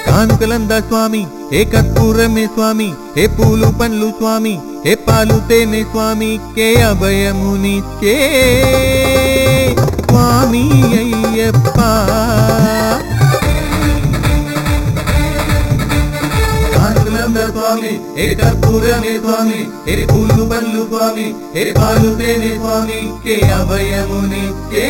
కానుకలందా స్వామి ఏ కర్పూరమే స్వామి ఏ పూలు పండ్లు స్వామి ఏ పాలు తేనె స్వామి కే అభయమునిచ్చే స్వామి అయ్యప్ప కానుకలందా స్వామి ఏ కర్పూరమే స్వామి ఏ పూలు పండ్లు స్వామి ఏ పాలు తేనె స్వామి కే అభయమునిచ్చే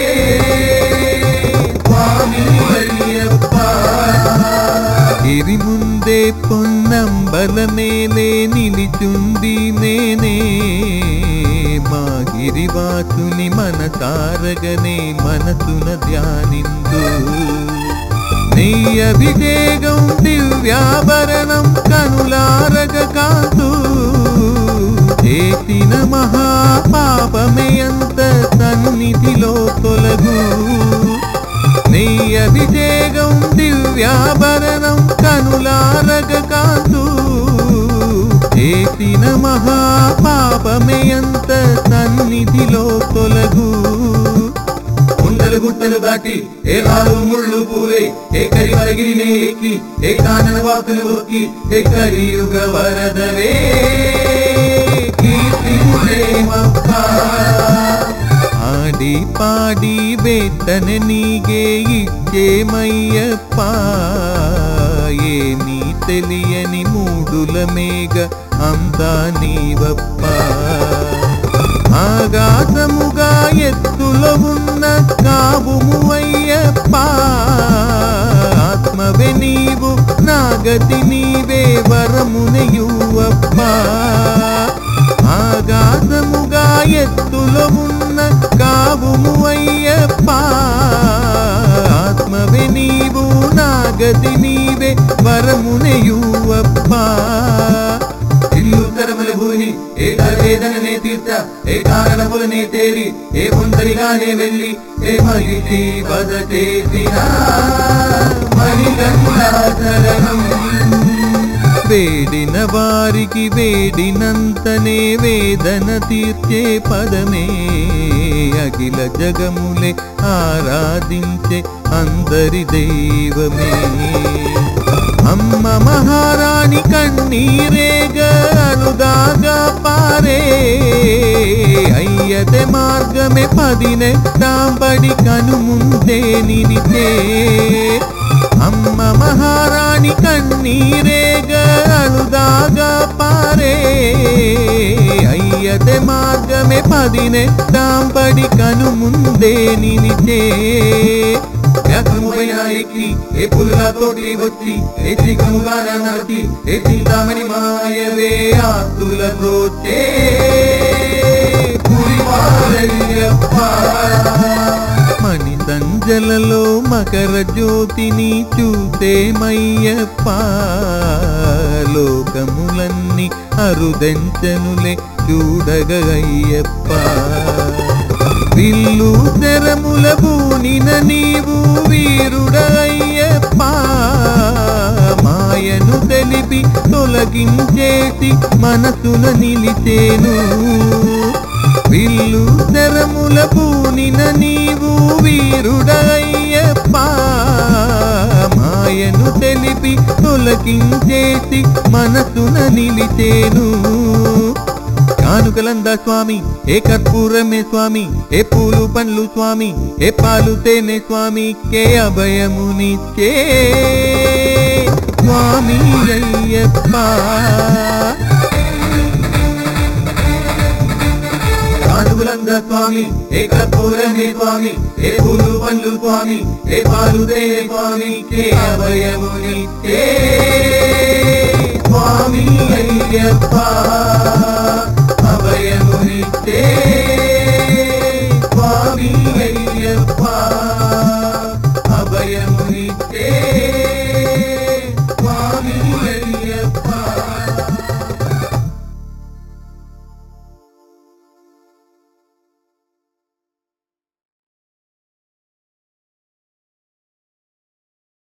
స్వామి అయ్యప్ప గిరి ముందే పొన్నంబల మేలే నిలిచుంది నేనే మా గిరివాసుని మనసారగనే మనసున ధ్యానిందు నీ అభిషేకం దివ్యాభరణం కనులారగ కాంతు చేసిన మహాపాపమే అంత సన్నిధిలో తొలగు నీ అభిషేకం దివ్యాభరణం కనులారగ కాంతు చేసిన మహాపాపమే అంత సన్నిధిలో తొలగు గుండెలు గుట్టలు దాటి ఏ రాలు ముళ్ళు పూలే ఏ కరివరగిరినే ఎక్కి ఏ కానన వాకులు ఒక్కి ఏ కలియుగ వరదవే ఆడి పాడి వేతన నీగే ఇచ్చేమయ్యప్ప ఏమీ తెలియని మూడుల మేఘ అంతా నీవప్ప ఆగాసముగా ఎత్తులో ఉన్న కావుము అయ్యప్ప ఆత్మవే నీవు నాగతి నీవే వరమునయువప్ప ఆగాసముగా ఎత్తులో ఉన్న కావుము అయ్యప్ప ఆత్మవే నీవు నాగతి నీవే వరమునయువప్ప ఇల్లు తరమల భూమి ఏ వేదననే తీర్చ ఏ కారణములనే తేరి ఏ ఒంటరిగానే వెళ్ళి ఏ మహిళి వద చేసిన మణిగంగాధరణం వేడిన వారికి వేడినంతనే వేదన తీర్చే పదమే అఖిల జగములే ఆరాధించే అందరి దైవమే అమ్మ మహారాణి కన్నీరేగ అనుదాగా పారే అయ్యతే మార్గమే పదినెట్టాంబడి కనుముందే నిలిచే అమ్మ మహారాణి కన్నీరేగ అనుదాగా పారే అయ్యతే మార్గమే పదినెట్టాంబడి కనుముందే నిలిచే ఎక్కి ఏ పులులతోటి వచ్చి ఏ చికముగా నడిచి ఏ చింతామణి మాయవే ఆస్తుల బ్రోచే మణి సంజలలో మకర జ్యోతిని చూసేమయ్యప్ప లోకములన్నీ అరుదెంచనులే చూడగయ్యప్ప విల్లు తెరముల పూనిన నీవు వీరుడయ్యప్ప మాయను తెలిపి తొలగించేసి మనసున నిలిచేను విల్లు తెరముల పూనిన నీవు వీరుడయ్యప్ప మాయను తెలిపి తొలగించేసి మనసున నిలిచేను కానుకలందా స్వామి ఏ కర్పూరమే స్వామి ఏ పూలు పండ్లు స్వామి ఏ పాలు తేనె స్వామి కే అభయమునిచ్చే స్వామి అయ్యప్ప కానుకలందా స్వామి ఏ కర్పూరమే స్వామి ఏ పూలు పండ్లు స్వామి ఏ పాలు తేనె స్వామి కే అభయమునిచ్చే స్వామి అయ్యప్ప